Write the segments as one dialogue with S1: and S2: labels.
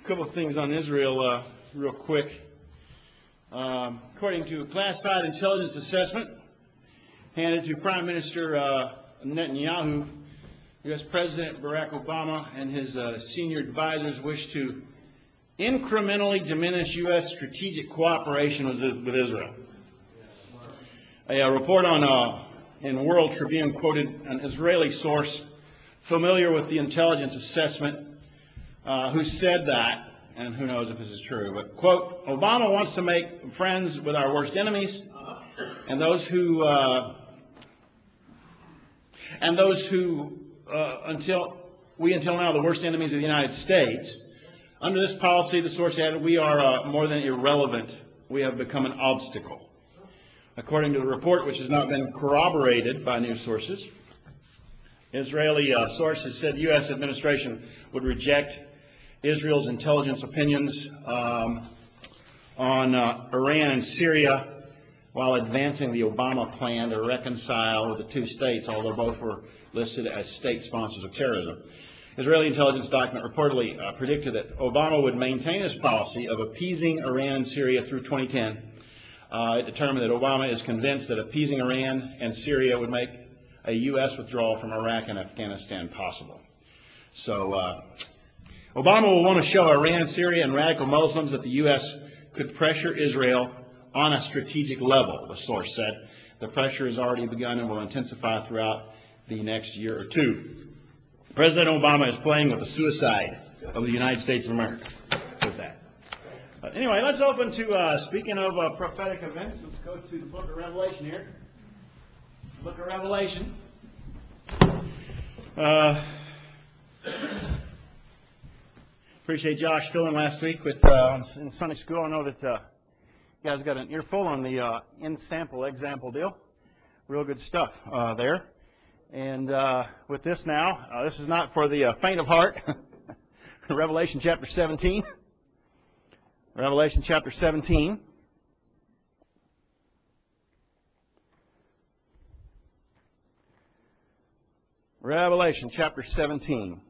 S1: couple of things on Israel real quick. According to a classified intelligence assessment handed to Prime Minister Netanyahu, U.S. President Barack Obama and his senior advisors wish to incrementally diminish U.S. strategic cooperation with Israel. A report in World Tribune quoted an Israeli source familiar with the intelligence assessment who said that, and who knows if this is true, but, quote, Obama wants to make friends with our worst enemies and those who until now the worst enemies of the United States. Under this policy, the source added, we are more than irrelevant. We have become an obstacle. According to the report, which has not been corroborated by news sources, Israeli sources said the U.S. administration would reject Israel's intelligence opinions on Iran and Syria while advancing the Obama plan to reconcile with the two states, although both were listed as state sponsors of terrorism. Israeli intelligence document reportedly predicted that Obama would maintain his policy of appeasing Iran and Syria through 2010. It determined that Obama is convinced that appeasing Iran and Syria would make a U.S. withdrawal from Iraq and Afghanistan possible. So Obama will want to show Iran, Syria, and radical Muslims that the U.S. could pressure Israel on a strategic level, the source said. The pressure has already begun and will intensify throughout the next year or two. President Obama is playing with the suicide of the United States of America with that. But anyway, let's open to, speaking of prophetic events, let's go to the book of Revelation here. Book of Revelation. Appreciate Josh filling last week with in Sunday school. I know that you guys got an earful on the example deal. Real good stuff there. And with this now, this is not for the faint of heart. Revelation chapter 17. Revelation chapter 17. Revelation chapter 17.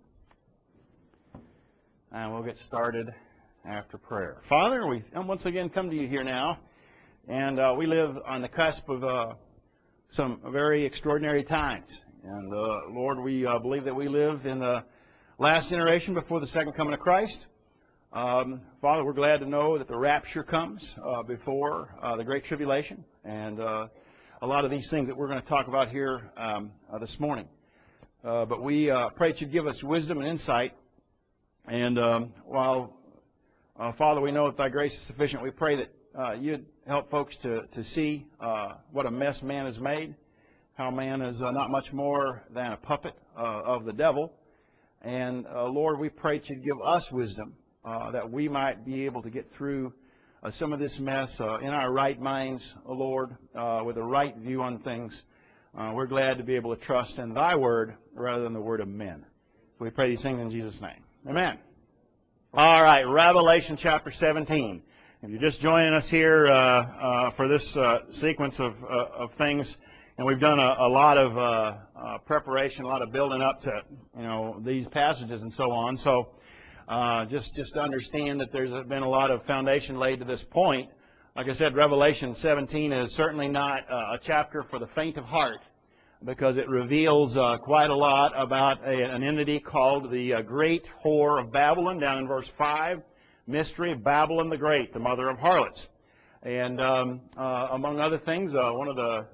S1: And we'll get started after prayer. Father, we once again come to you here now. And we live on the cusp of some very extraordinary times. And Lord, we believe that we live in the last generation before the second coming of Christ. Father, we're glad to know that the rapture comes before the Great Tribulation. And a lot of these things that we're going to talk about here this morning. But we pray that you'd give us wisdom and insight. And while, Father, we know that thy grace is sufficient, we pray that you'd help folks to see what a mess man has made, how man is not much more than a puppet of the devil. And, Lord, we pray that you'd give us wisdom that we might be able to get through some of this mess in our right minds, Lord, with a right view on things. We're glad to be able to trust in thy word rather than the word of men. So we pray these things in Jesus' name. Amen. All right, Revelation chapter 17. If you're just joining us here for this sequence of things, and we've done a lot of preparation, a lot of building up to these passages and so on. So just to understand that there's been a lot of foundation laid to this point. Like I said, Revelation 17 is certainly not a chapter for the faint of heart, because it reveals quite a lot about an entity called the Great Whore of Babylon, down in verse 5. Mystery of Babylon the Great, the mother of harlots. And among other things, one of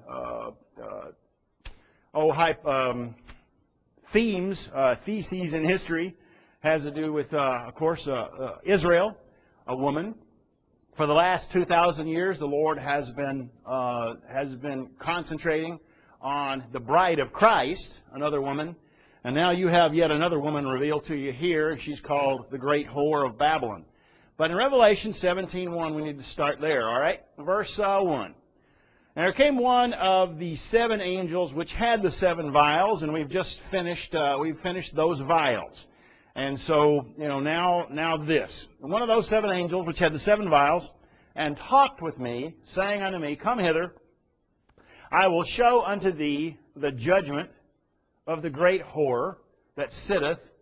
S1: the theses in history has to do with, of course, Israel, a woman. For the last 2,000 years, the Lord has been concentrating on the bride of Christ, another woman. And now you have yet another woman revealed to you here. She's called the Great Whore of Babylon. But in Revelation 17:1, we need to start there, all right? Verse 1. And there came one of the seven angels which had the seven vials, and we've just finished those vials. And so, now this. And one of those seven angels which had the seven vials, and talked with me, saying unto me, Come hither, I will show unto thee the judgment of the great whore that sitteth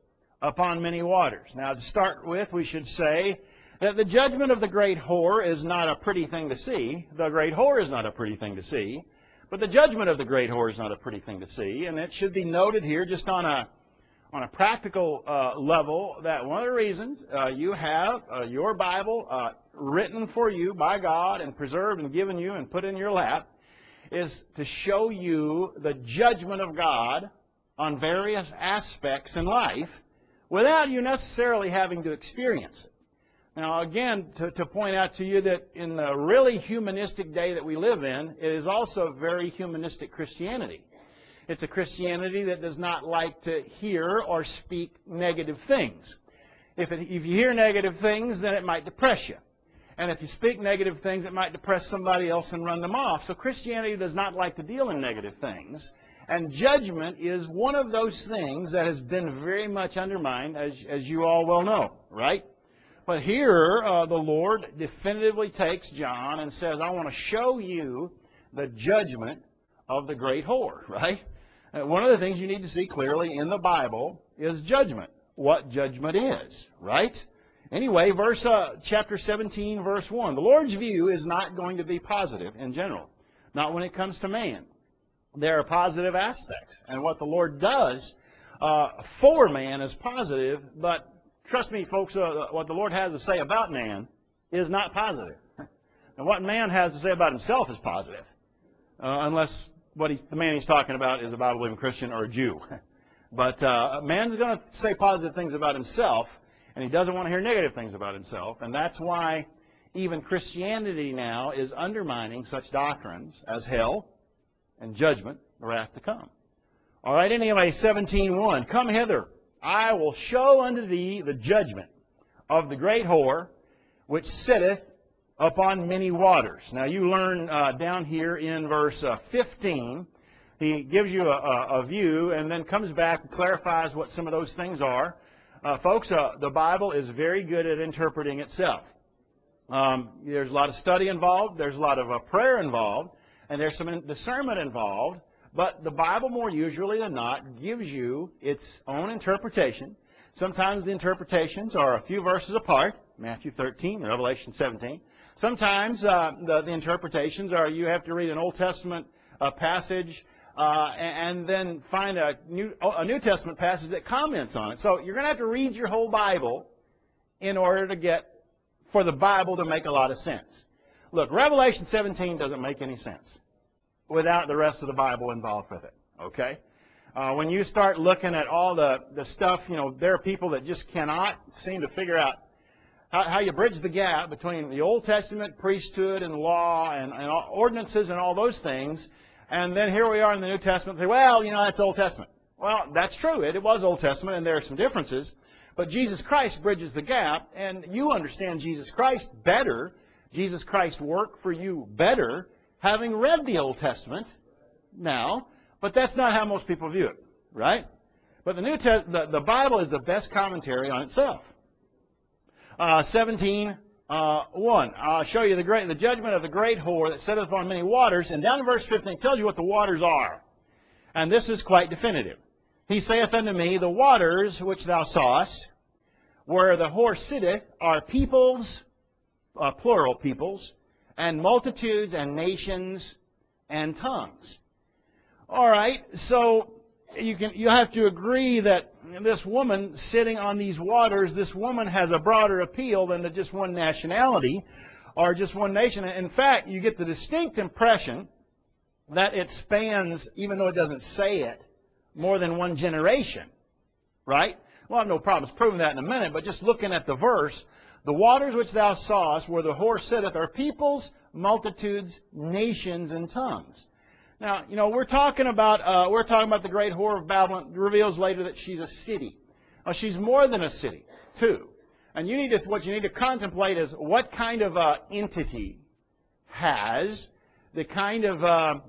S1: upon many waters. Now, to start with, we should say that the judgment of the great whore is not a pretty thing to see. The great whore is not a pretty thing to see. But the judgment of the great whore is not a pretty thing to see. And it should be noted here just on a practical level that one of the reasons you have your Bible written for you by God and preserved and given you and put in your lap is to show you the judgment of God on various aspects in life without you necessarily having to experience it. Now, again, to point out to you that in the really humanistic day that we live in, it is also very humanistic Christianity. It's a Christianity that does not like to hear or speak negative things. If you hear negative things, then it might depress you. And if you speak negative things, it might depress somebody else and run them off. So Christianity does not like to deal in negative things. And judgment is one of those things that has been very much undermined, as you all well know, right? But here, the Lord definitively takes John and says, I want to show you the judgment of the great whore, right? One of the things you need to see clearly in the Bible is judgment, what judgment is, right? Anyway, chapter 17, verse 1. The Lord's view is not going to be positive in general, not when it comes to man. There are positive aspects, and what the Lord does for man is positive, but trust me, folks, what the Lord has to say about man is not positive. And what man has to say about himself is positive, unless the man he's talking about is a Bible-believing Christian or a Jew. But man's going to say positive things about himself, and he doesn't want to hear negative things about himself. And that's why even Christianity now is undermining such doctrines as hell and judgment, the wrath to come. All right, anyway, 17:1. Come hither, I will show unto thee the judgment of the great whore, which sitteth upon many waters. Now you learn down here in verse 15, he gives you a view and then comes back and clarifies what some of those things are. Folks, the Bible is very good at interpreting itself. There's a lot of study involved, there's a lot of prayer involved, and there's some discernment involved, but the Bible more usually than not gives you its own interpretation. Sometimes the interpretations are a few verses apart, Matthew 13, Revelation 17. Sometimes the interpretations are you have to read an Old Testament passage and then find a New Testament passage that comments on it. So you're going to have to read your whole Bible in order for the Bible to make a lot of sense. Look, Revelation 17 doesn't make any sense without the rest of the Bible involved with it, okay? When you start looking at all the stuff, there are people that just cannot seem to figure out how you bridge the gap between the Old Testament priesthood and law and ordinances and all those things, and then here we are in the New Testament and say, well, that's Old Testament. Well, that's true. It was Old Testament, and there are some differences, but Jesus Christ bridges the gap, and you understand Jesus Christ better, Jesus Christ's work for you better, having read the Old Testament now, but that's not how most people view it, right? But the Bible is the best commentary on itself. 17:1. I'll show you the judgment of the great whore that sitteth upon many waters. And down in verse 15 it tells you what the waters are. And this is quite definitive. He saith unto me, the waters which thou sawest, where the whore sitteth, are peoples, plural peoples, and multitudes and nations and tongues. All right, so you have to agree that this woman sitting on these waters, this woman has a broader appeal than to just one nationality or just one nation. In fact, you get the distinct impression that it spans, even though it doesn't say it, more than one generation, right? Well, I have no problems proving that in a minute, but just looking at the verse, the waters which thou sawest, where the whore sitteth, are peoples, multitudes, nations, and tongues. Now, we're talking about the great whore of Babylon. It reveals later that she's a city. Now, she's more than a city, too. And what you need to contemplate is what kind of entity has the kind of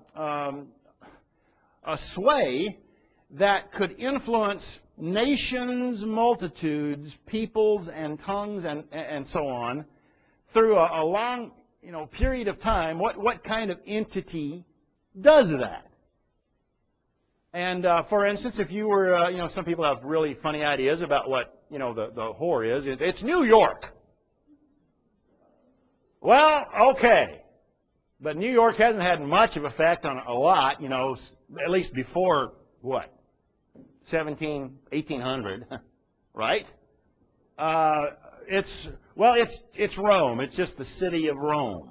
S1: a sway that could influence nations, multitudes, peoples, and tongues, and so on through a long period of time. What kind of entity does that? And for instance, if you were, some people have really funny ideas about what, the whore is. It's New York. Well, okay. But New York hasn't had much of effect on a lot, at least before, what, 1800, right? It's Rome. It's just the city of Rome.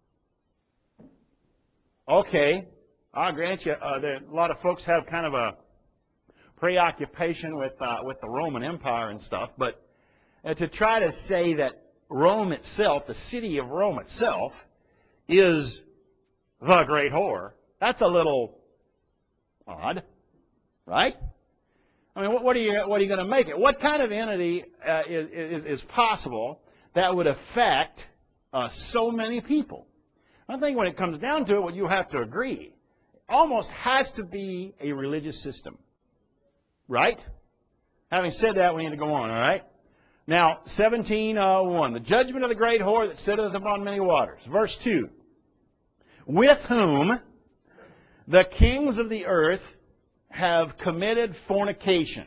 S1: Okay, I'll grant you, a lot of folks have kind of a preoccupation with the Roman Empire and stuff, but to try to say that Rome itself, the city of Rome itself, is the great whore, that's a little odd, right? I mean, what are you going to make it? What kind of entity is possible that would affect so many people? I think when it comes down to it, what you have to agree, almost has to be a religious system, right? Having said that, we need to go on, all right? Now, 17:1, the judgment of the great whore that sitteth upon many waters. Verse 2, with whom the kings of the earth have committed fornication,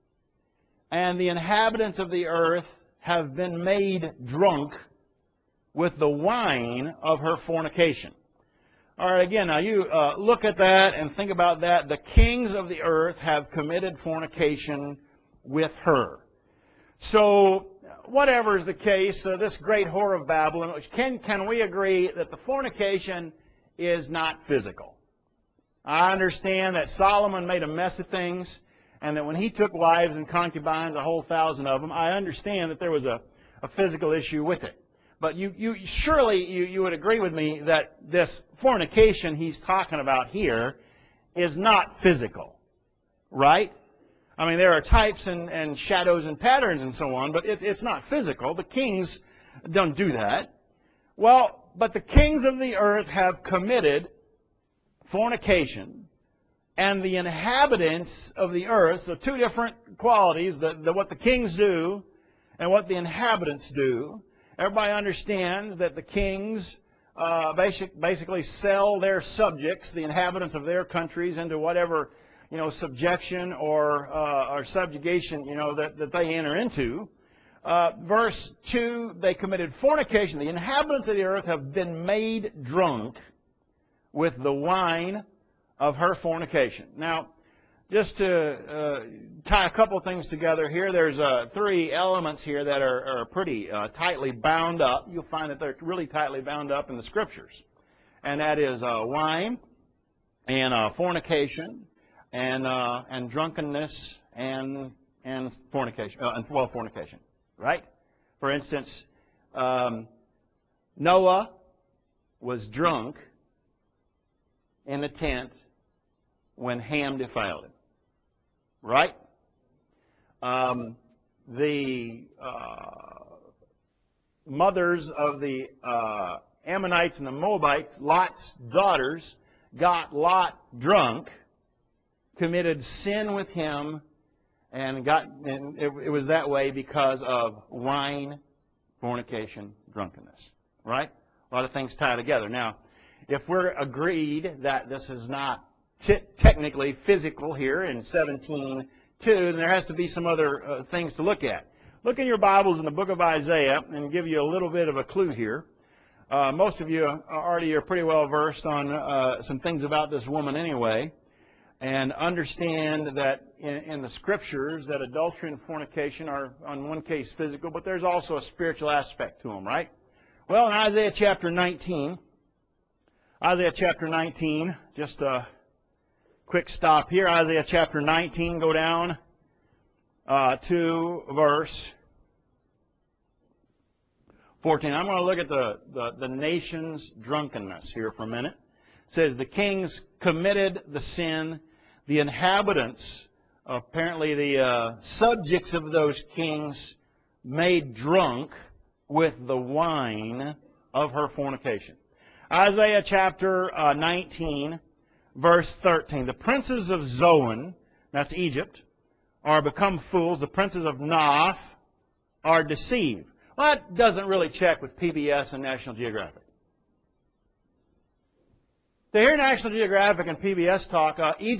S1: and the inhabitants of the earth have been made drunk with the wine of her fornication. All right, again, now you look at that and think about that. The kings of the earth have committed fornication with her. So, whatever is the case, this great whore of Babylon, can we agree that the fornication is not physical? I understand that Solomon made a mess of things, and that when he took wives and concubines, a whole 1,000 of them, I understand that there was a physical issue with it. But surely you would agree with me that this fornication he's talking about here is not physical, right? I mean, there are types and shadows and patterns and so on, but it's not physical. The kings don't do that. Well, but the kings of the earth have committed fornication, and the inhabitants of the earth, so two different qualities, what the kings do and what the inhabitants do. Everybody understands that the kings basically sell their subjects, the inhabitants of their countries, into whatever subjection or subjugation that they enter into. Verse 2, they committed fornication. The inhabitants of the earth have been made drunk with the wine of her fornication. Now, just to tie a couple of things together here, there's three elements here that are pretty tightly bound up. You'll find that they're really tightly bound up in the Scriptures. And that is wine and fornication and drunkenness and fornication. Fornication, right? For instance, Noah was drunk in the tent when Ham defiled him. Right? The mothers of the Ammonites and the Moabites, Lot's daughters, got Lot drunk, committed sin with him, and it was that way because of wine, fornication, drunkenness. Right? A lot of things tie together. Now, if we're agreed that this is not technically physical here in 17:2, then there has to be some other things to look at. Look in your Bibles in the book of Isaiah and give you a little bit of a clue here. Most of you already are pretty well versed on some things about this woman anyway, and understand that in the Scriptures that adultery and fornication are, in one case, physical, but there's also a spiritual aspect to them, right? Well, in Isaiah chapter 19, just a quick stop here. Isaiah chapter 19, go down to verse 14. I'm going to look at the nation's drunkenness here for a minute. It says, the kings committed the sin. The inhabitants, apparently the subjects of those kings, made drunk with the wine of her fornication. Isaiah chapter 19, verse 13. The princes of Zoan, that's Egypt, are become fools. The princes of Noph are deceived. Well, that doesn't really check with PBS and National Geographic. To hear National Geographic and PBS talk, Egypt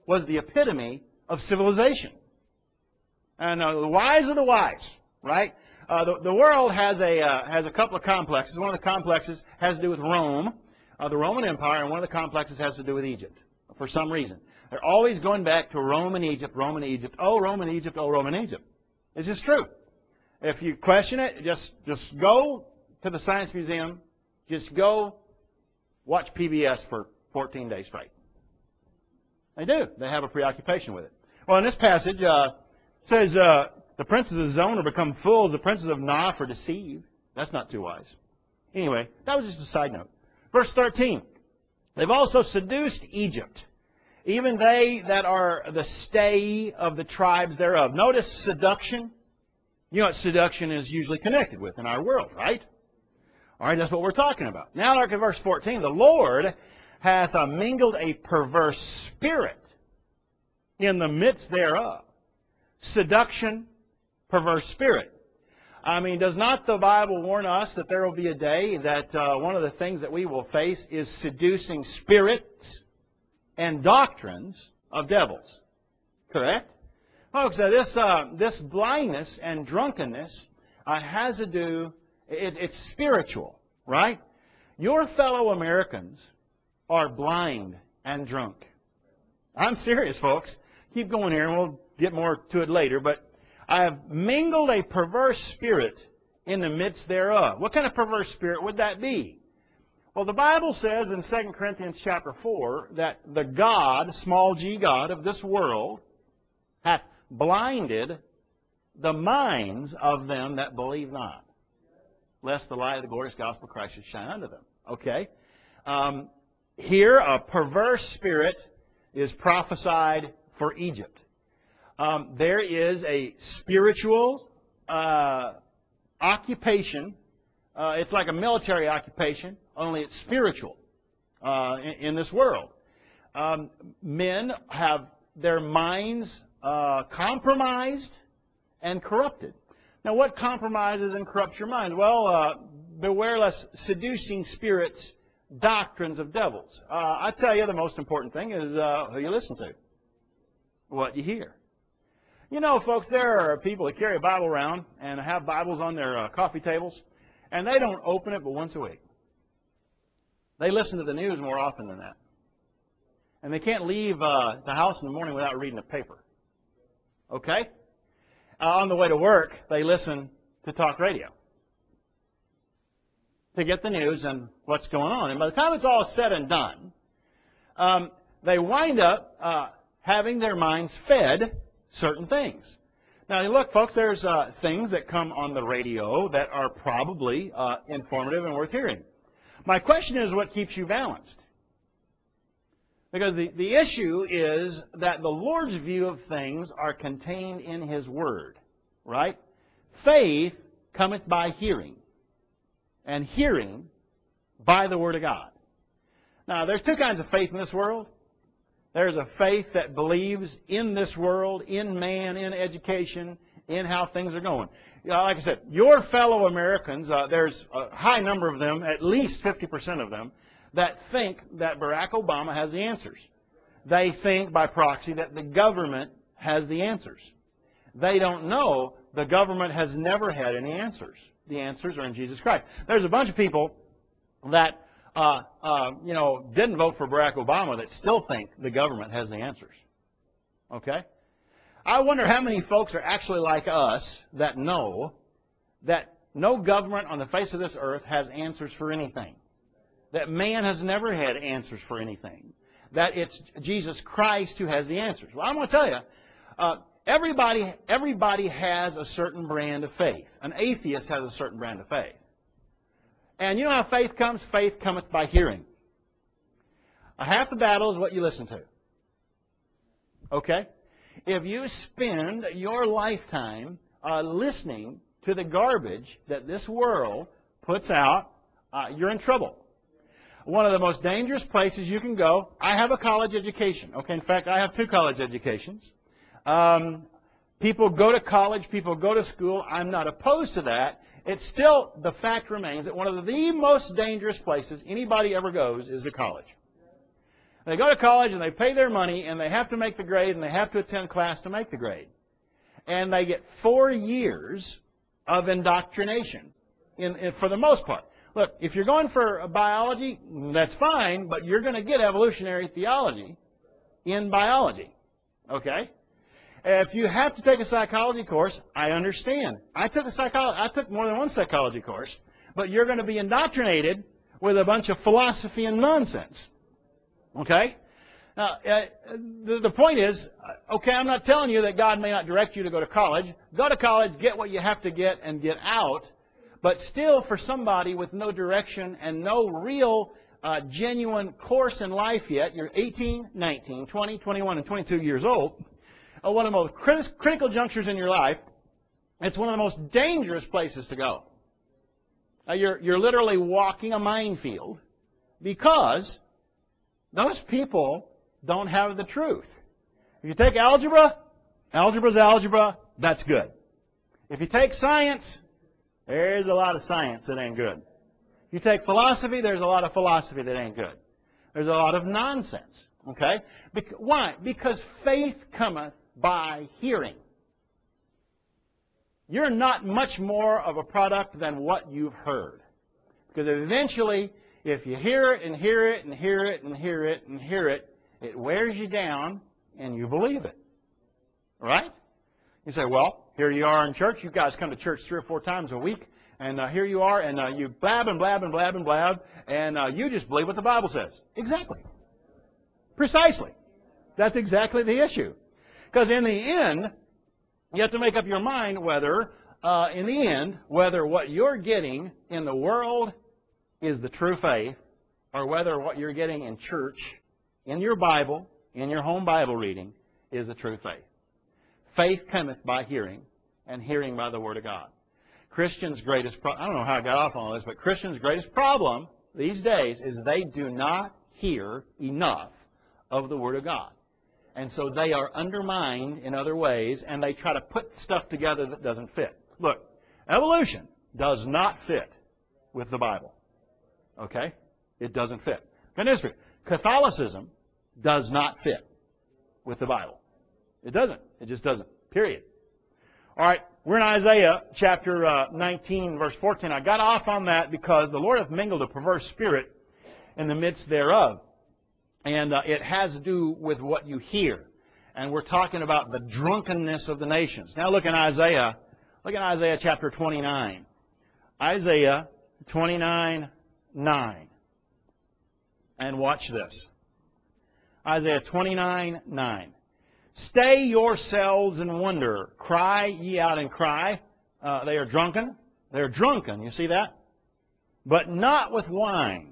S1: was the epitome of civilization. And the wise of the wise, right? The world has a couple of complexes. One of the complexes has to do with Rome, the Roman Empire, and one of the complexes has to do with Egypt, for some reason. They're always going back to Rome and Egypt, Rome and Egypt, oh, Rome and Egypt, oh, Rome and Egypt. It's just true. If you question it, just go to the Science Museum, just go watch PBS for 14 days straight. They do. They have a preoccupation with it. Well, in this passage, it says, the princes of Zona become fools, the princes of Noph are deceived. That's not too wise. Anyway, that was just a side note. Verse 13. They've also seduced Egypt, even they that are the stay of the tribes thereof. Notice seduction. You know what seduction is usually connected with in our world, right? All right, that's what we're talking about. Now look at verse 14. The Lord hath mingled a perverse spirit in the midst thereof. Seduction, perverse spirit. I mean, does not the Bible warn us that there will be a day that one of the things that we will face is seducing spirits and doctrines of devils? Correct? Folks, this blindness and drunkenness has to do, it's spiritual, right? Your fellow Americans are blind and drunk. I'm serious, folks. Keep going here, and we'll get more to it later, but I have mingled a perverse spirit in the midst thereof. What kind of perverse spirit would that be? Well, the Bible says in 2 Corinthians chapter 4 that the God, small g God of this world, hath blinded the minds of them that believe not, lest the light of the glorious gospel of Christ should shine unto them. Okay? Here, a perverse spirit is prophesied for Egypt. There is a spiritual occupation. It's like a military occupation, only it's spiritual in this world. Men have their minds compromised and corrupted. Now, what compromises and corrupts your mind? Well, beware lest seducing spirits, doctrines of devils. I tell you, the most important thing is who you listen to, what you hear. You know, folks, there are people that carry a Bible around and have Bibles on their coffee tables, and they don't open it but once a week. They listen to the news more often than that. And they can't leave the house in the morning without reading a paper. Okay? On the way to work, they listen to talk radio to get the news and what's going on. And by the time it's all said and done, they wind up having their minds fed certain things. Now, look, folks, there's things that come on the radio that are probably informative and worth hearing. My question is, what keeps you balanced? Because the issue is that the Lord's view of things are contained in His Word, right? Faith cometh by hearing, and hearing by the Word of God. Now, there's two kinds of faith in this world. There's a faith that believes in this world, in man, in education, in how things are going. Like I said, your fellow Americans, there's a high number of them, at least 50% of them, that think that Barack Obama has the answers. They think by proxy that the government has the answers. They don't know the government has never had any answers. The answers are in Jesus Christ. There's a bunch of people that didn't vote for Barack Obama that still think the government has the answers. Okay? I wonder how many folks are actually like us that know that no government on the face of this earth has answers for anything. That man has never had answers for anything. That it's Jesus Christ who has the answers. Well, I'm going to tell you, everybody has a certain brand of faith. An atheist has a certain brand of faith. And you know how faith comes? Faith cometh by hearing. Half the battle is what you listen to. Okay? If you spend your lifetime listening to the garbage that this world puts out, you're in trouble. One of the most dangerous places you can go, I have a college education. Okay, in fact, I have 2 college educations. People go to college, people go to school. I'm not opposed to that. It's still, the fact remains that one of the most dangerous places anybody ever goes is to college. They go to college and they pay their money and they have to make the grade and they have to attend class to make the grade. And they get 4 years of indoctrination for the most part. Look, if you're going for biology, that's fine, but you're going to get evolutionary theology in biology. Okay? If you have to take a psychology course, I understand. I took more than one psychology course, but you're going to be indoctrinated with a bunch of philosophy and nonsense. Okay? Now, the point is, okay, I'm not telling you that God may not direct you to go to college. Go to college, get what you have to get, and get out. But still, for somebody with no direction and no real genuine course in life yet, you're 18, 19, 20, 21, and 22 years old, one of the most critical junctures in your life, it's one of the most dangerous places to go. You're literally walking a minefield because those people don't have the truth. If you take algebra, algebra's algebra, that's good. If you take science, there's a lot of science that ain't good. If you take philosophy, there's a lot of philosophy that ain't good. There's a lot of nonsense. Okay? Why? Because faith cometh by hearing. You're not much more of a product than what you've heard. Because eventually, if you hear it and hear it and hear it and hear it and hear it, it wears you down and you believe it. Right? You say, well, here you are in church. You guys come to church 3 or 4 times a week. And here you are, and you blab and blab and blab and blab, and you just believe what the Bible says. Exactly. Precisely. That's exactly the issue. Because in the end, you have to make up your mind whether what you're getting in the world is the true faith, or whether what you're getting in church, in your Bible, in your home Bible reading, is the true faith. Faith cometh by hearing, and hearing by the Word of God. Christians' greatest problem, I don't know how I got off on all this, but Christians' greatest problem these days is they do not hear enough of the Word of God. And so they are undermined in other ways, and they try to put stuff together that doesn't fit. Look, evolution does not fit with the Bible. Okay? It doesn't fit. Catholicism does not fit with the Bible. It doesn't. It just doesn't. Period. All right. We're in Isaiah chapter 19, verse 14. I got off on that because the Lord hath mingled a perverse spirit in the midst thereof. And it has to do with what you hear. And we're talking about the drunkenness of the nations. Now look in Isaiah. Look in Isaiah chapter 29. Isaiah 29, 9. And watch this. Isaiah 29, 9. Stay yourselves and wonder. Cry ye out and cry. They are drunken. They're drunken. You see that? But not with wine.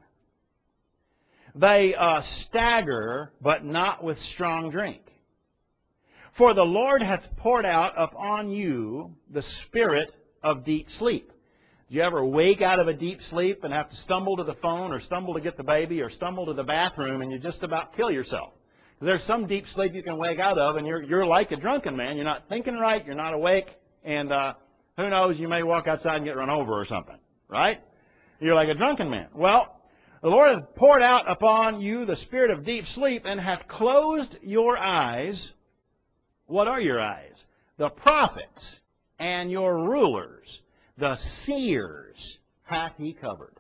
S1: They stagger, but not with strong drink. For the Lord hath poured out upon you the spirit of deep sleep. Do you ever wake out of a deep sleep and have to stumble to the phone or stumble to get the baby or stumble to the bathroom and you just about kill yourself? There's some deep sleep you can wake out of, and you're like a drunken man. You're not thinking right. You're not awake. And who knows, you may walk outside and get run over or something. Right? You're like a drunken man. Well, the Lord hath poured out upon you the spirit of deep sleep and hath closed your eyes. What are your eyes? The prophets and your rulers, the seers, hath He covered.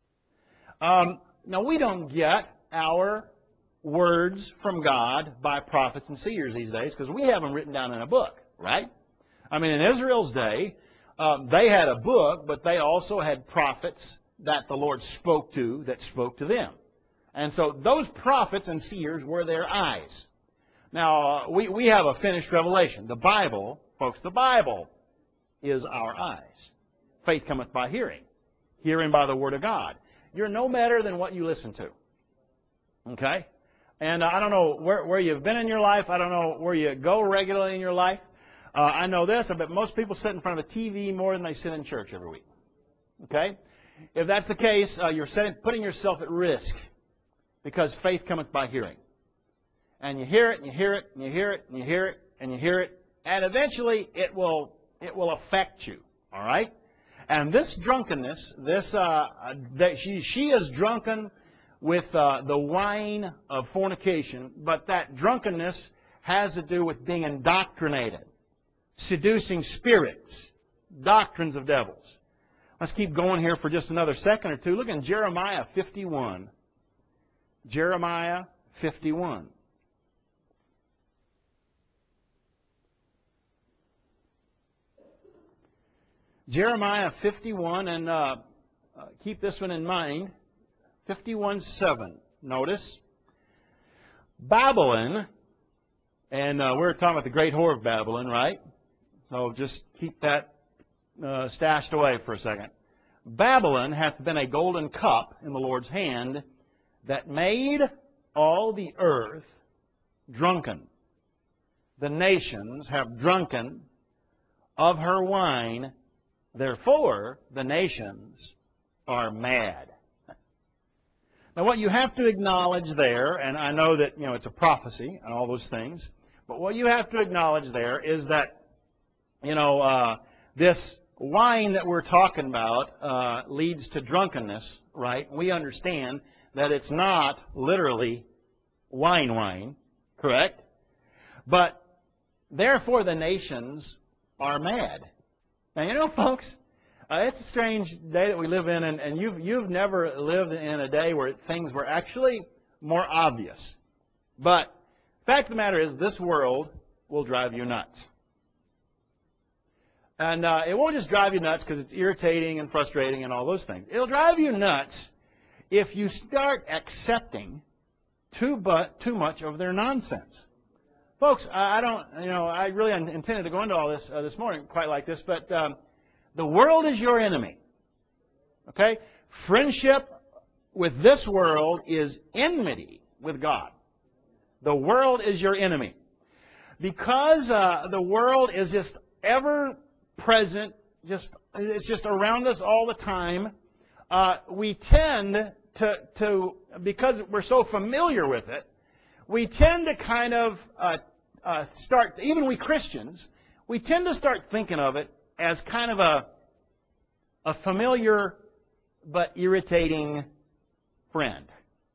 S1: Now, we don't get our words from God by prophets and seers these days because we have them written down in a book, right? I mean, in Israel's day, they had a book, but they also had prophets that the Lord spoke to that spoke to them. And so those prophets and seers were their eyes. Now, we have a finished revelation. The Bible, folks, the Bible is our eyes. Faith cometh by hearing. Hearing by the Word of God. You're no better than what you listen to. Okay? And I don't know where you've been in your life. I don't know where you go regularly in your life. I know this. I bet most people sit in front of a TV more than they sit in church every week. Okay? If that's the case, you're putting yourself at risk because faith cometh by hearing. And you hear it, and you hear it, and you hear it, and you hear it, and you hear it, and eventually it will affect you. All right? And this drunkenness, she is drunken with the wine of fornication, but that drunkenness has to do with being indoctrinated, seducing spirits, doctrines of devils. Let's keep going here for just another second or two. Look in Jeremiah 51. Jeremiah 51. Jeremiah 51, and keep this one in mind. 51:7. Notice, Babylon, and we're talking about the great whore of Babylon, right? So just keep that stashed away for a second. Babylon hath been a golden cup in the Lord's hand that made all the earth drunken. The nations have drunken of her wine, therefore the nations are mad. Now what you have to acknowledge there, and I know that it's a prophecy and all those things, but what you have to acknowledge there is that this wine that we're talking about leads to drunkenness, right? We understand that it's not literally wine, correct? But therefore the nations are mad. Now, folks, it's a strange day that we live in, and you've never lived in a day where things were actually more obvious. But the fact of the matter is, this world will drive you nuts. And it won't just drive you nuts because it's irritating and frustrating and all those things. It'll drive you nuts if you start accepting too much of their nonsense. Folks, I really intended to go into all this this morning quite like this, but the world is your enemy. Okay? Friendship with this world is enmity with God. The world is your enemy. Because the world is just ever present, it's just around us all the time, we tend to, because we're so familiar with it, we tend to kind of start, even we Christians, we tend to start thinking of it as kind of a familiar but irritating friend.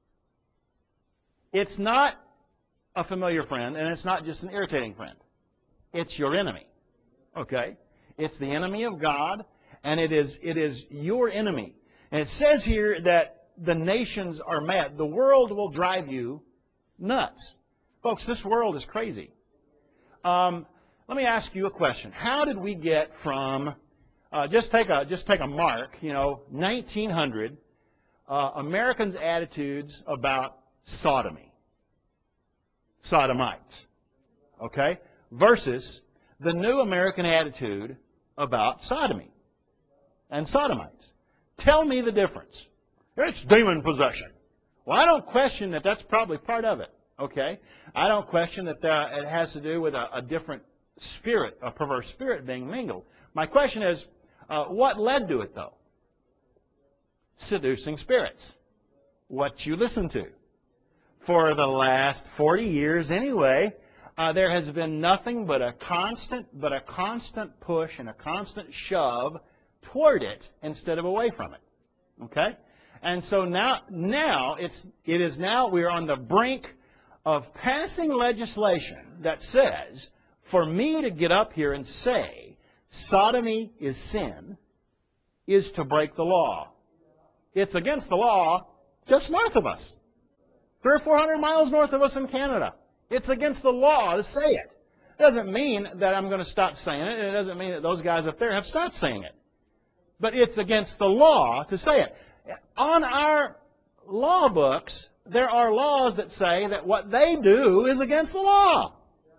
S1: It's not a familiar friend, and it's not just an irritating friend. It's your enemy. Okay? It's the enemy of God, and it is your enemy. And it says here that the nations are mad. The world will drive you nuts. Folks, this world is crazy. Let me ask you a question. How did we get from, just take a mark, 1900, Americans' attitudes about sodomy, sodomites, okay, versus the new American attitude about sodomy and sodomites. Tell me the difference. It's demon possession. Well, I don't question that that's probably part of it, okay? I don't question that it has to do with a different spirit, a perverse spirit being mingled. My question is, what led to it, though? Seducing spirits. What you listen to. For the last 40 years anyway, there has been nothing but a constant push and a constant shove toward it instead of away from it. Okay? And so now we are on the brink of passing legislation that says, for me to get up here and say sodomy is sin is to break the law. It's against the law just north of us. 300 or 400 miles north of us in Canada. It's against the law to say it. It doesn't mean that I'm going to stop saying it. It doesn't mean that those guys up there have stopped saying it. But it's against the law to say it. On our law books, there are laws that say that what they do is against the law.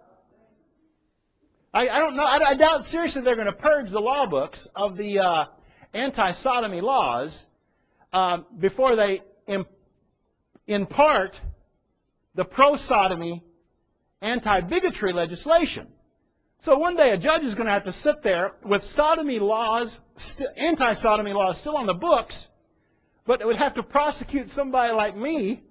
S1: I don't know. I doubt seriously they're going to purge the law books of the anti-sodomy laws before they impart the pro-sodomy anti-bigotry legislation. So one day a judge is going to have to sit there with sodomy laws, anti-sodomy laws still on the books, but it would have to prosecute somebody like me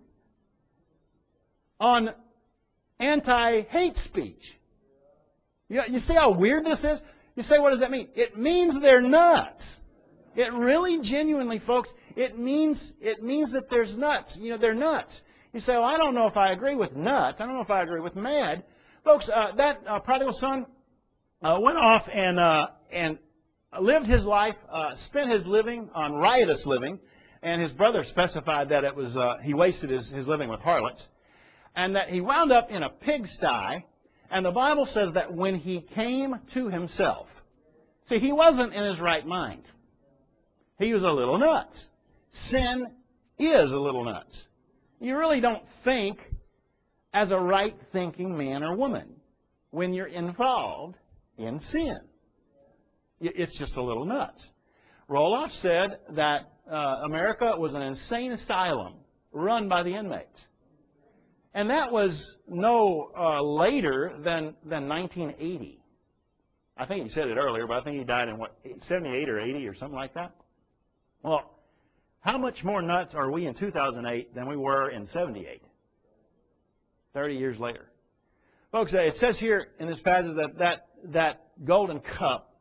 S1: on anti-hate speech. You see how weird this is? You say, what does that mean? It means they're nuts. It really, genuinely, folks, It means that there's nuts. You know, they're nuts. You say, well, I don't know if I agree with nuts. I don't know if I agree with mad. Folks, that prodigal son went off and lived his life, spent his living on riotous living, and his brother specified that it was he wasted his living with harlots, and that he wound up in a pigsty. And the Bible says that when he came to himself, see, he wasn't in his right mind. He was a little nuts. Sin is a little nuts. You really don't think as a right-thinking man or woman when you're involved in sin. It's just a little nuts. Roloff said that America was an insane asylum run by the inmates. And that was no later than 1980. I think he said it earlier, but I think he died in, 78 or 80 or something like that? Well, how much more nuts are we in 2008 than we were in 78? 30 years later. Folks, it says here in this passage that golden cup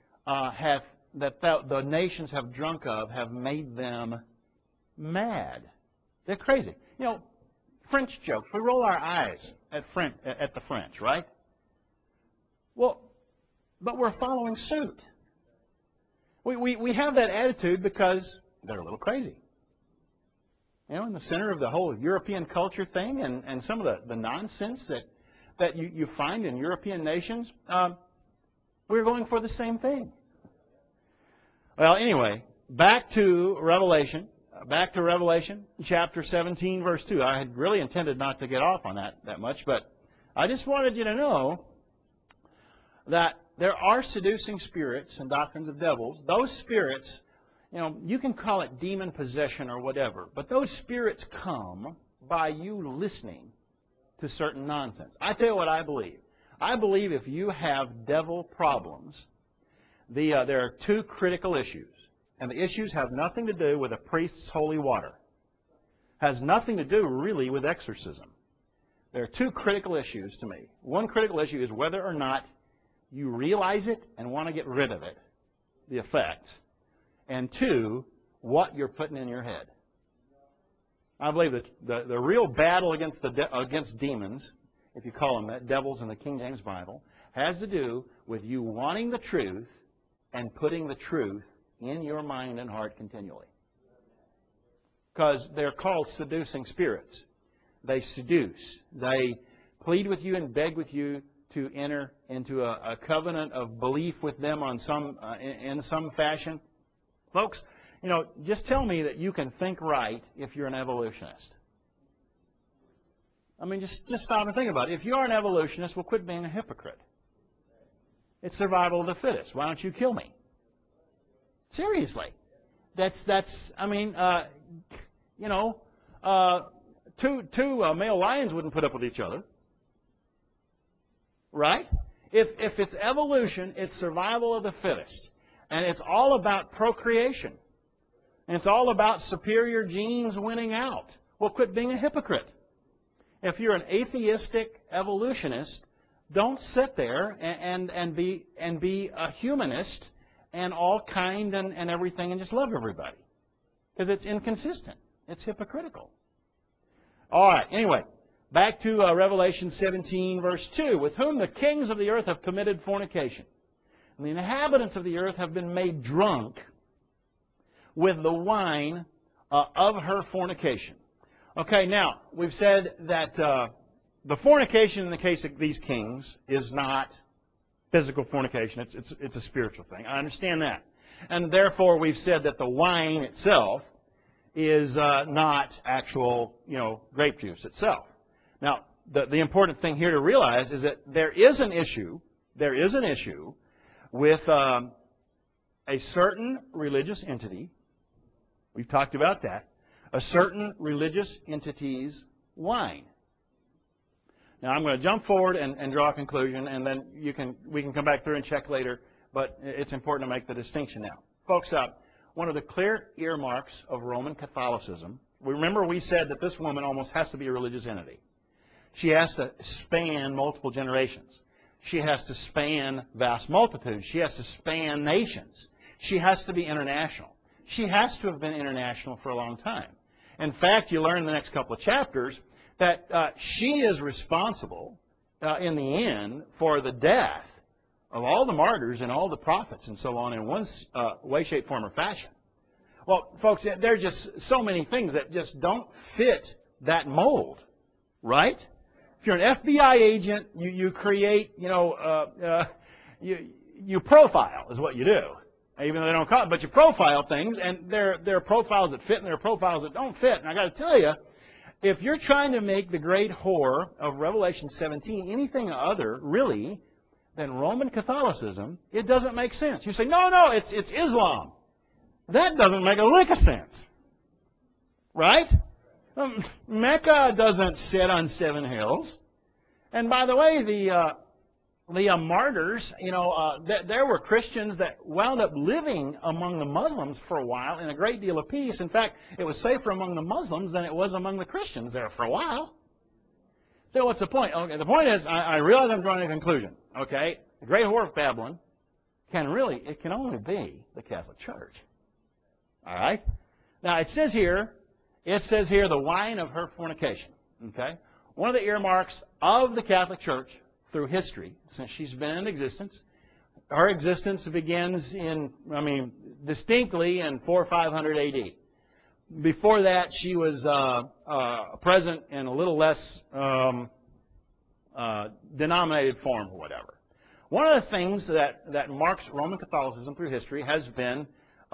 S1: the nations have drunk of have made them mad. They're crazy. You know, French jokes. We roll our eyes at the French, right? Well, but we're following suit. We have that attitude because they're a little crazy. You know, in the center of the whole European culture thing and some of the nonsense that you find in European nations, we're going for the same thing. Well, anyway, back to Revelation. Back to Revelation chapter 17, verse 2. I had really intended not to get off on that much, but I just wanted you to know that there are seducing spirits and doctrines of devils. Those spirits, you know, you can call it demon possession or whatever, but those spirits come by you listening to certain nonsense. I tell you what I believe. I believe if you have devil problems, there are two critical issues. And the issues have nothing to do with a priest's holy water. Has nothing to do really with exorcism. There are two critical issues to me. One critical issue is whether or not you realize it and want to get rid of it, the effects. And two, what you're putting in your head. I believe that the real battle against demons, if you call them that, devils in the King James Bible, has to do with you wanting the truth and putting the truth in your mind and heart continually. Because they're called seducing spirits. They seduce. They plead with you and beg with you to enter into a covenant of belief with them on in some fashion. Folks, you know, just tell me that you can think right if you're an evolutionist. I mean, just stop and think about it. If you are an evolutionist, well, quit being a hypocrite. It's survival of the fittest. Why don't you kill me? Seriously. I mean, you know, two male lions wouldn't put up with each other. Right? If it's evolution, it's survival of the fittest. And it's all about procreation. And it's all about superior genes winning out. Well, quit being a hypocrite. If you're an atheistic evolutionist, don't sit there and be a humanist and all kind and everything and just love everybody. Because it's inconsistent. It's hypocritical. All right, anyway, back to Revelation 17, verse 2. With whom the kings of the earth have committed fornication. And the inhabitants of the earth have been made drunk with the wine of her fornication. Okay, now, we've said that the fornication in the case of these kings is not physical fornication. It's a spiritual thing. I understand that. And therefore, we've said that the wine itself is not actual, grape juice itself. Now, the important thing here to realize is that there is an issue with a certain religious entity. We've talked about that. A certain religious entity's wine. Now, I'm going to jump forward and draw a conclusion, and then we can come back through and check later, but it's important to make the distinction now. Folks, one of the clear earmarks of Roman Catholicism, remember we said that this woman almost has to be a religious entity. She has to span multiple generations. She has to span vast multitudes. She has to span nations. She has to be international. she has to have been international for a long time. In fact, you learn in the next couple of chapters that she is responsible in the end for the death of all the martyrs and all the prophets and so on in one way, shape, form, or fashion. Well, folks, there are just so many things that just don't fit that mold, right? If you're an FBI agent, you create, you profile is what you do. Even though they don't call it, but you profile things, and there are profiles that fit and there are profiles that don't fit. And I got to tell you, if you're trying to make the great whore of Revelation 17 anything other, really, than Roman Catholicism, it doesn't make sense. You say, no, it's Islam. That doesn't make a lick of sense. Right? Mecca doesn't sit on 7 hills. And by the way, the martyrs, there were Christians that wound up living among the Muslims for a while in a great deal of peace. In fact, it was safer among the Muslims than it was among the Christians there for a while. So what's the point? Okay, the point is, I realize I'm drawing a conclusion. Okay, the great whore of Babylon can only be the Catholic Church. All right? Now, it says here, the wine of her fornication. Okay? One of the earmarks of the Catholic Church through history, since she's been in existence, her existence begins distinctly in 400 or 500 A.D. Before that, she was present in a little less denominated form or whatever. One of the things that marks Roman Catholicism through history has been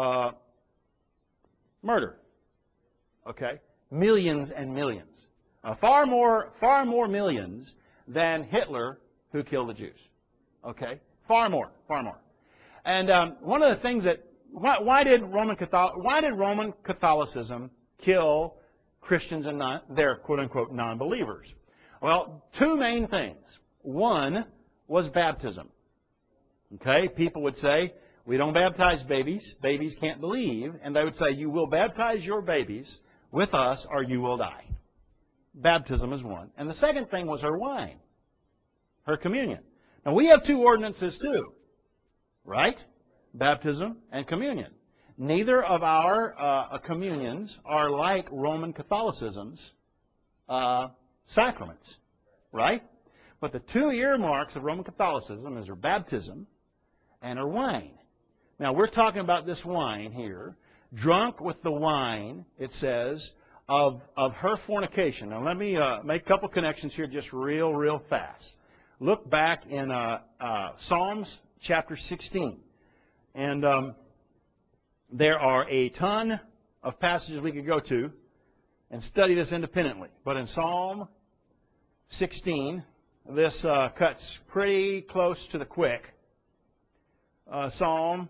S1: murder. Okay? Millions and millions. Far more millions than Hitler, who killed the Jews. Okay? Far more. And one of the things that why did Roman Catholicism kill Christians and their quote unquote non-believers? Well, 2 main things. One was baptism. Okay? People would say, we don't baptize babies. Babies can't believe. And they would say, you will baptize your babies with us or you will die. Baptism is one. And the second thing was her wine. Her communion. Now, we have 2 ordinances too. Right? Baptism and communion. Neither of our communions are like Roman Catholicism's sacraments. Right? But the 2 earmarks of Roman Catholicism is her baptism and her wine. Now, we're talking about this wine here. Drunk with the wine, it says, of her fornication. Now, let me make a couple connections here just real fast. Look back in Psalms chapter 16. And there are a ton of passages we could go to and study this independently. But in Psalm 16, this cuts pretty close to the quick. Psalm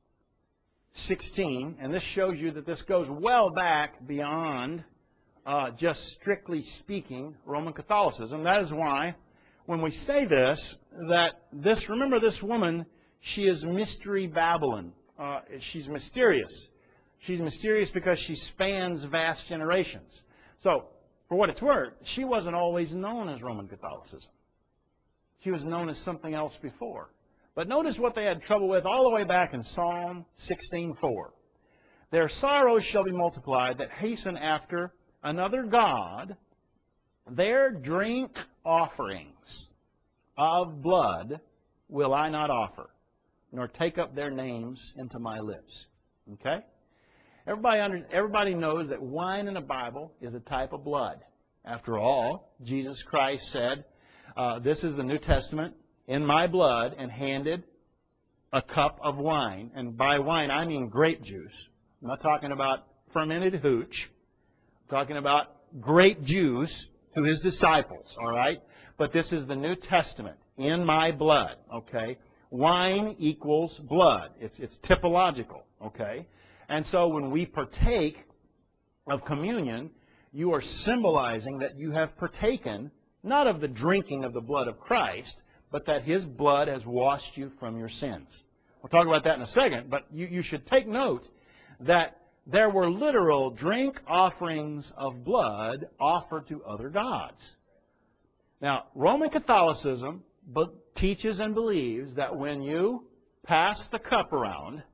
S1: 16, and this shows you that this goes well back beyond just strictly speaking Roman Catholicism. That is why when we say remember this woman, she is Mystery Babylon. She's mysterious. She's mysterious because she spans vast generations. So, for what it's worth, she wasn't always known as Roman Catholicism. She was known as something else before. But notice what they had trouble with all the way back in Psalm 16:4. Their sorrows shall be multiplied that hasten after another God. Their drink offerings of blood will I not offer, nor take up their names into my lips. Okay? Everybody knows that wine in the Bible is a type of blood. After all, Jesus Christ said, this is the New Testament in my blood, and handed a cup of wine. And by wine, I mean grape juice. I'm not talking about fermented hooch. I'm talking about grape juice to his disciples, all right? But this is the New Testament in my blood, okay? Wine equals blood. It's typological, okay? And so when we partake of communion, you are symbolizing that you have partaken, not of the drinking of the blood of Christ, but that His blood has washed you from your sins. We'll talk about that in a second, but you should take note that there were literal drink offerings of blood offered to other gods. Now, Roman Catholicism teaches and believes that when you pass the cup around,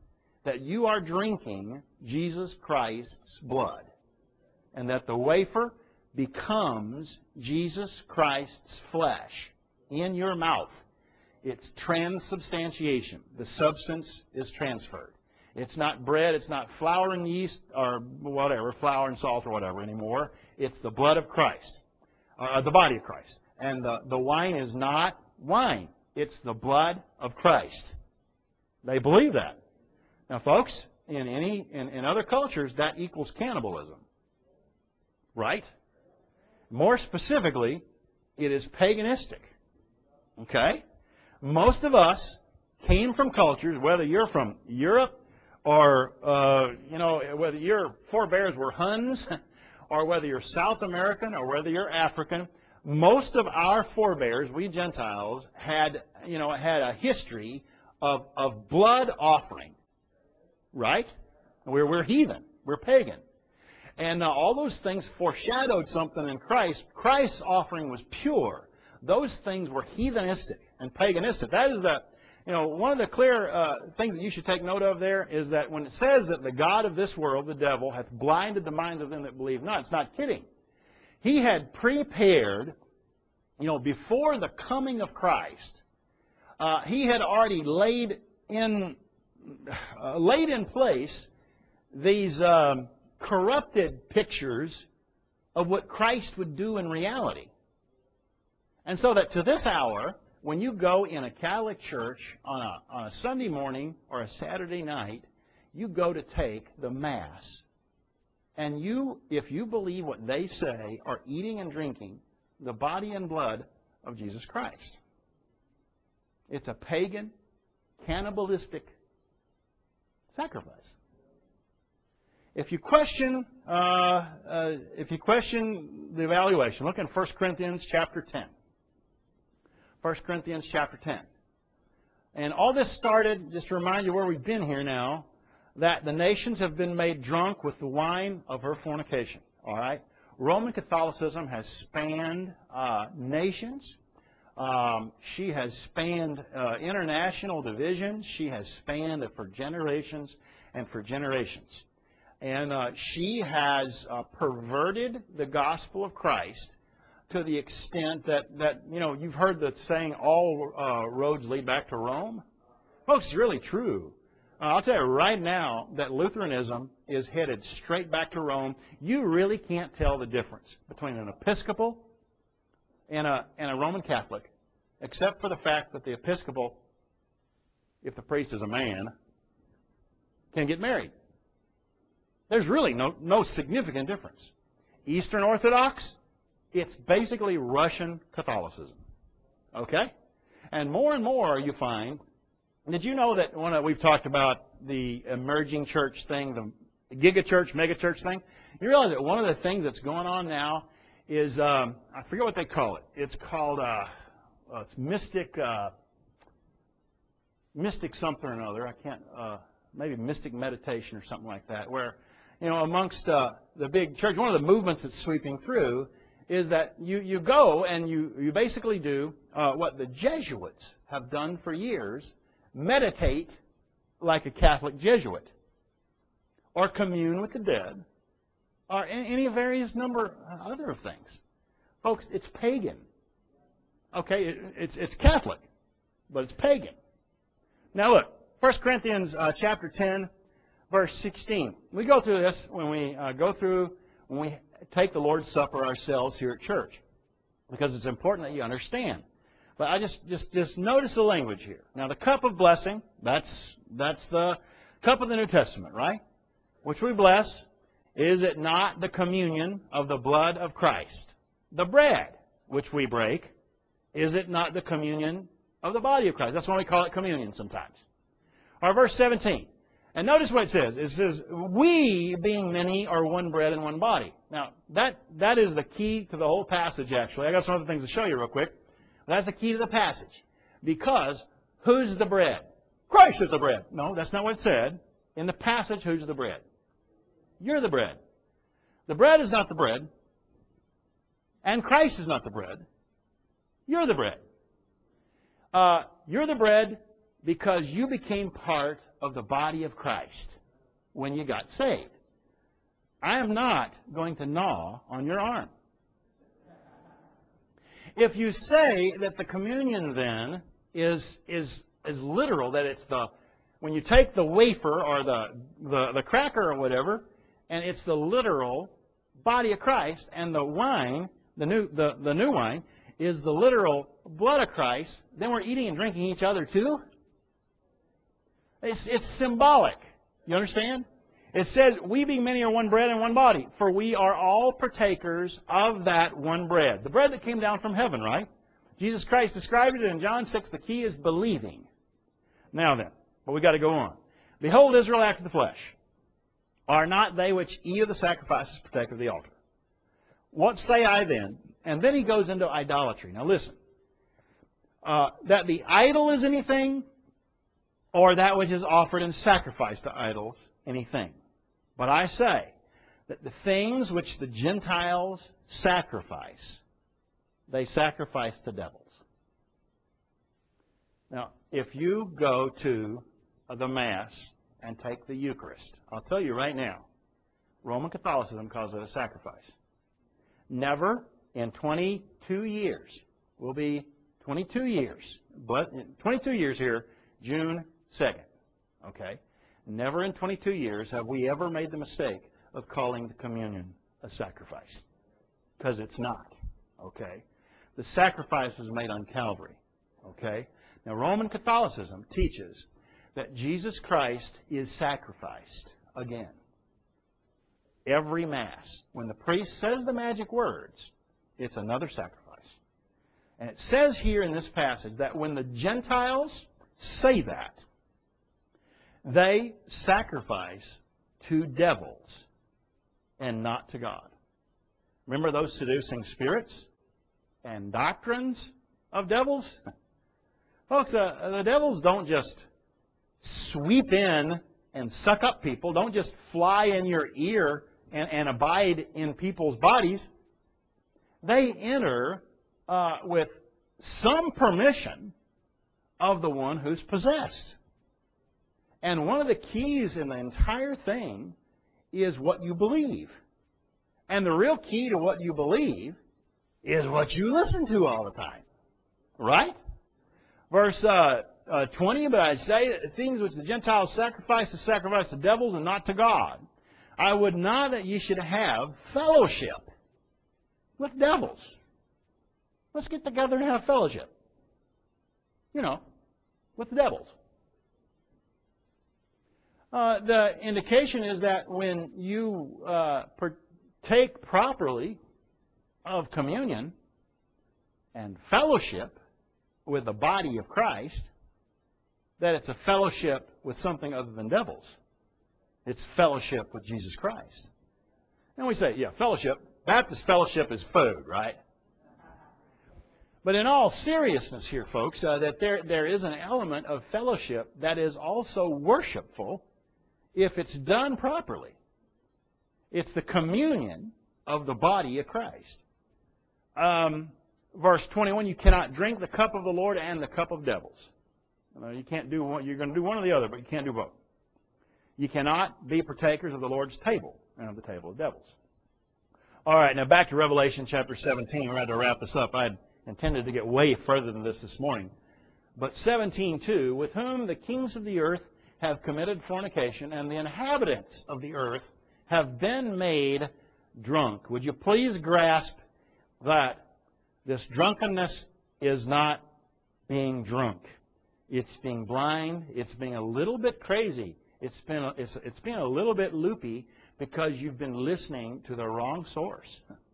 S1: that you are drinking Jesus Christ's blood, and that the wafer becomes Jesus Christ's flesh in your mouth. It's transubstantiation. The substance is transferred. It's not bread, it's not flour and yeast or whatever, flour and salt or whatever anymore. It's the blood of Christ, the body of Christ. And the wine is not wine. It's the blood of Christ. They believe that. Now, folks, in other cultures, that equals cannibalism. Right? More specifically, it is paganistic. Okay? Most of us came from cultures, whether you're from Europe or, whether your forebears were Huns, or whether you're South American, or whether you're African, most of our forebears, we Gentiles, had a history of blood offering. Right? We're heathen. We're pagan. And all those things foreshadowed something in Christ. Christ's offering was pure. Those things were heathenistic and paganistic. That is one of the clear things that you should take note of there is that when it says that the God of this world, the devil, hath blinded the minds of them that believe not, it's not kidding. He had prepared, before the coming of Christ, he had already laid in place these corrupted pictures of what Christ would do in reality. And so that to this hour, when you go in a Catholic church on a Sunday morning or a Saturday night, you go to take the Mass. And if you believe what they say, are eating and drinking the body and blood of Jesus Christ. It's a pagan, cannibalistic sacrifice. If you question the evaluation, look in 1 Corinthians chapter 10. 1 Corinthians chapter 10. And all this started, just to remind you where we've been here now, that the nations have been made drunk with the wine of her fornication. All right? Roman Catholicism has spanned nations. She has spanned international divisions. She has spanned it for generations and for generations. And she has perverted the gospel of Christ to the extent that you've heard the saying, all roads lead back to Rome. Folks, it's really true. I'll tell you right now that Lutheranism is headed straight back to Rome. You really can't tell the difference between an Episcopal and a Roman Catholic, except for the fact that the Episcopal, if the priest is a man, can get married. There's really no significant difference. Eastern Orthodox, it's basically Russian Catholicism. Okay? And more you find. Did you know that we've talked about the emerging church thing, the giga-church, mega-church thing? You realize that one of the things that's going on now is, I forget what they call it. It's called, it's mystic something or another. I can't, maybe mystic meditation or something like that, where, amongst the big church, one of the movements that's sweeping through is that you go and you basically do what the Jesuits have done for years, meditate like a Catholic Jesuit, or commune with the dead, or any various number of other things. Folks, it's pagan. Okay, it's Catholic, but it's pagan. Now look, 1 Corinthians chapter 10, verse 16. We go through this when we take the Lord's Supper ourselves here at church, because it's important that you understand. But I just notice the language here. Now, the cup of blessing, that's the cup of the New Testament, right? Which we bless. Is it not the communion of the blood of Christ? The bread, which we break, is it not the communion of the body of Christ? That's why we call it communion sometimes. Or verse 17. And notice what it says. It says, we, being many, are one bread and one body. Now, that is the key to the whole passage, actually. I got some other things to show you real quick. That's the key to the passage. Because who's the bread? Christ is the bread. No, that's not what it said. In the passage, who's the bread? You're the bread. The bread is not the bread. And Christ is not the bread. You're the bread. You're the bread because you became part of the body of Christ when you got saved. I am not going to gnaw on your arm. If you say that the communion then is literal, that it's when you take the wafer or the cracker or whatever, and it's the literal body of Christ, and the wine, the new wine, is the literal blood of Christ, then we're eating and drinking each other too? It's symbolic. You understand? It says, we being many are one bread and one body, for we are all partakers of that one bread. The bread that came down from heaven, right? Jesus Christ described it in John 6. The key is believing. Now then, but we got to go on. Behold, Israel after the flesh. Are not they which eat of the sacrifices partake of the altar? What say I then? And then he goes into idolatry. Now listen. That the idol is anything, or that which is offered in sacrifice to idols, anything. But I say that the things which the Gentiles sacrifice, they sacrifice to devils. Now, if you go to the Mass and take the Eucharist, I'll tell you right now, Roman Catholicism calls it a sacrifice. Never in 22 years, will be 22 years, but 22 years here, June 2nd, okay? Never in 22 years have we ever made the mistake of calling the communion a sacrifice, because it's not, okay? The sacrifice was made on Calvary, okay? Now, Roman Catholicism teaches that Jesus Christ is sacrificed again. Every Mass, when the priest says the magic words, it's another sacrifice. And it says here in this passage that when the Gentiles say that, they sacrifice to devils and not to God. Remember those seducing spirits and doctrines of devils? Folks, the devils don't just sweep in and suck up people, don't just fly in your ear and abide in people's bodies. They enter with some permission of the one who's possessed. And one of the keys in the entire thing is what you believe. And the real key to what you believe is what you listen to all the time. Right? Verse 20, but I say that the things which the Gentiles sacrifice to devils and not to God. I would not that ye should have fellowship with devils. Let's get together and have fellowship. You know, with the devils. The indication is that when you partake properly of communion and fellowship with the body of Christ, that it's a fellowship with something other than devils. It's fellowship with Jesus Christ. And we say, yeah, fellowship. Baptist fellowship is food, right? But in all seriousness here, folks, that there is an element of fellowship that is also worshipful if it's done properly. It's the communion of the body of Christ. Verse 21, you cannot drink the cup of the Lord and the cup of devils. You can't do one. You're going to do one or the other, but you can't do both. You cannot be partakers of the Lord's table and of the table of devils. All right, now back to Revelation chapter 17. We're going to wrap this up. I had intended to get way further than this morning. But 17:2, with whom the kings of the earth have committed fornication, and the inhabitants of the earth have been made drunk. Would you please grasp that this drunkenness is not being drunk. It's being blind. It's being a little bit crazy. It's been a little bit loopy because you've been listening to the wrong source.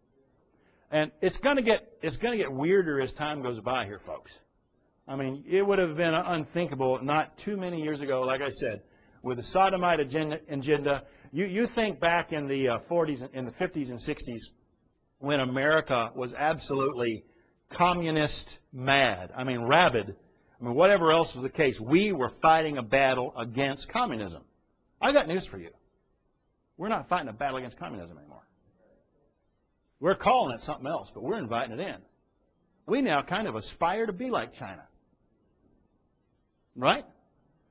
S1: And it's going to get weirder as time goes by here, folks. I mean, it would have been unthinkable not too many years ago, like I said, with the sodomite agenda. You think back in the 40s, in the 50s and 60s, when America was absolutely communist mad. I mean, rabid. I mean, whatever else was the case, we were fighting a battle against communism. I got news for you. We're not fighting a battle against communism anymore. We're calling it something else, but we're inviting it in. We now kind of aspire to be like China. Right?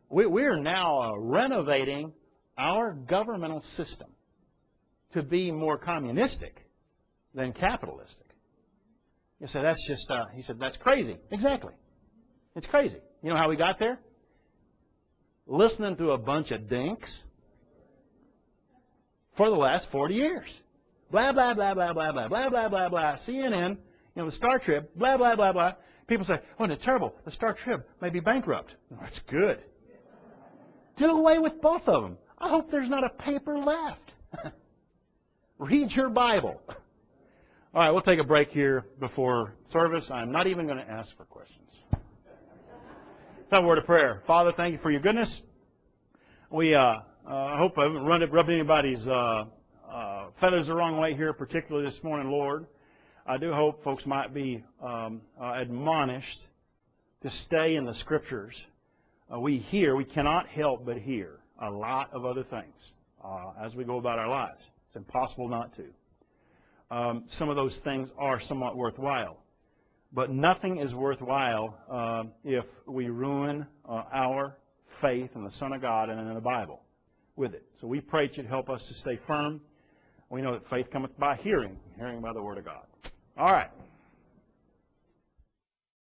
S1: we're now renovating our governmental system to be more communistic than capitalistic. You say, that's just, he said, that's crazy. Exactly. It's crazy. You know how we got there? Listening to a bunch of dinks for the last 40 years. Blah, blah, blah, blah, blah, blah, blah, blah, blah, blah. CNN, the Star Trib, blah, blah, blah, blah. People say, oh, it's terrible. The Star Trib may be bankrupt. Oh, that's good. Do away with both of them. I hope there's not a paper left. Read your Bible. All right, we'll take a break here before service. I'm not even going to ask for questions. Have a word of prayer. Father, thank you for your goodness. We hope I haven't rubbed anybody's feathers the wrong way here, particularly this morning, Lord. I do hope folks might be admonished to stay in the Scriptures. We cannot help but hear a lot of other things as we go about our lives. It's impossible not to. Some of those things are somewhat worthwhile. But nothing is worthwhile if we ruin our faith in the Son of God and in the Bible with it. So we pray that you'd help us to stay firm. We know that faith cometh by hearing, hearing by the Word of God. All right.